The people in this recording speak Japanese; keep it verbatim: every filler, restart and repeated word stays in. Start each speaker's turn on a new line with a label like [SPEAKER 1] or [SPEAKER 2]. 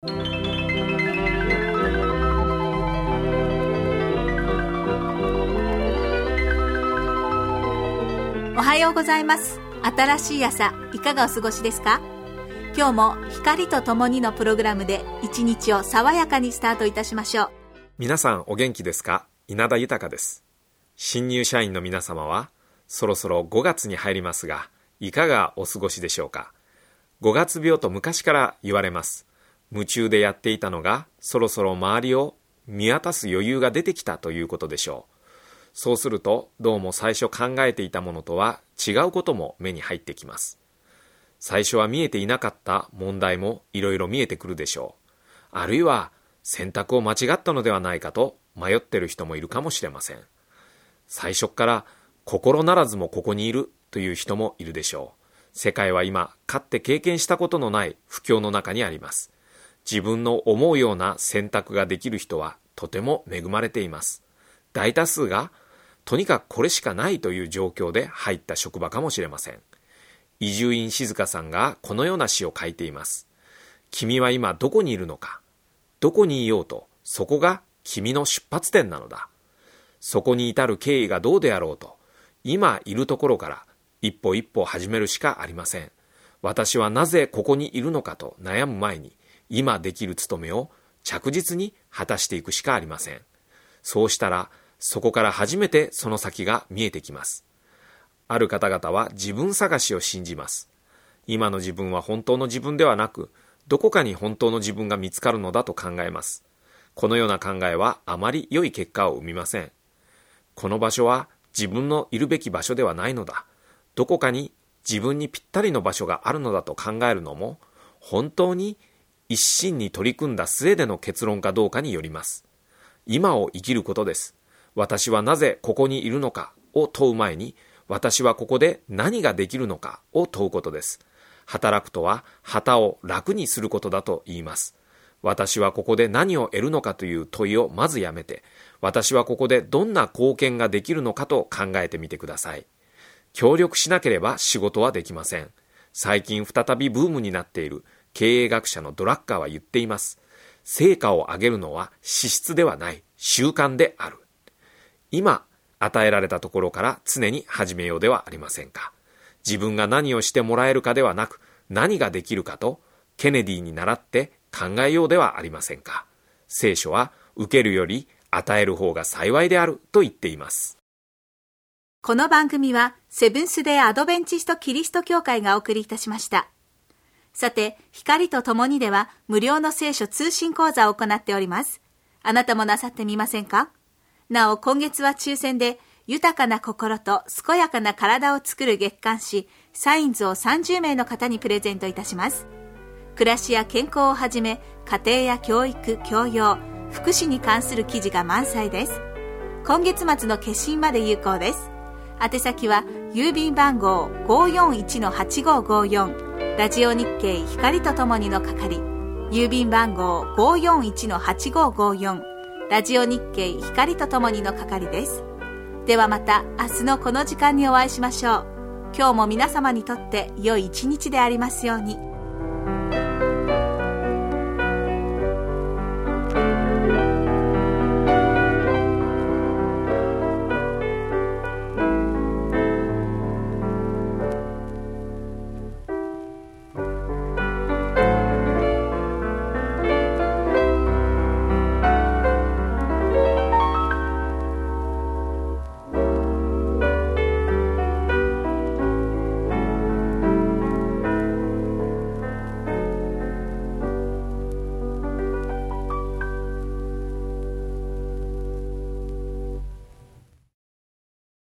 [SPEAKER 1] おはようございます。新しい朝、いかがお過ごしですか？今日も光とともにのプログラムで一日を爽やかにスタートいたしましょう。
[SPEAKER 2] 皆さんお元気ですか？稲田豊です。新入社員の皆様はそろそろごがつに入りますが、いかがお過ごしでしょうか？ごがつ病と昔から言われます。夢中でやっていたのがそろそろ周りを見渡す余裕が出てきたということでしょう。そうするとどうも最初考えていたものとは違うことも目に入ってきます。最初は見えていなかった問題もいろいろ見えてくるでしょう。あるいは選択を間違ったのではないかと迷っている人もいるかもしれません。最初から心ならずもここにいるという人もいるでしょう。世界は今かつて経験したことのない不況の中にあります。自分の思うような選択ができる人はとても恵まれています。大多数がとにかくこれしかないという状況で入った職場かもしれません。伊集院静香さんがこのような詩を書いています。君は今どこにいるのか。どこにいようと、そこが君の出発点なのだ。そこに至る経緯がどうであろうと、今いるところから一歩一歩始めるしかありません。私はなぜここにいるのかと悩む前に、今できる務めを着実に果たしていくしかありません。そうしたら、そこから初めてその先が見えてきます。ある方々は自分探しを信じます。今の自分は本当の自分ではなく、どこかに本当の自分が見つかるのだと考えます。このような考えはあまり良い結果を生みません。この場所は自分のいるべき場所ではないのだ。どこかに自分にぴったりの場所があるのだと考えるのも、本当に一心に取り組んだ末での結論かどうかによります。今を生きることです。私はなぜここにいるのかを問う前に、私はここで何ができるのかを問うことです。働くとは旗を楽にすることだと言います。私はここで何を得るのかという問いをまずやめて、私はここでどんな貢献ができるのかと考えてみてください。協力しなければ仕事はできません。最近再びブームになっている経営学者のドラッカーは言っています。成果を上げるのは資質ではない、習慣である。今与えられたところから常に始めようではありませんか。自分が何をしてもらえるかではなく、何ができるかとケネディに倣って考えようではありませんか。聖書は受けるより与える方が幸いであると言っています。
[SPEAKER 1] この番組はセブンスデーアドベンチストキリスト教会がお送りいたしました。さて、光とともにでは無料の聖書通信講座を行っております。あなたもなさってみませんか？なお、今月は抽選で豊かな心と健やかな体を作る月刊誌サインズをさんじゅうめいの方にプレゼントいたします。暮らしや健康をはじめ、家庭や教育、教養、福祉に関する記事が満載です。今月末の決心まで有効です。宛先は郵便番号 ごーよんいちのはちごーごーよん ラジオ日経光とともにの係、郵便番号 ごーよんいちのはちごーごーよんラジオ日経光とともにの係です。ではまた明日のこの時間にお会いしましょう。今日も皆様にとって良い一日でありますように。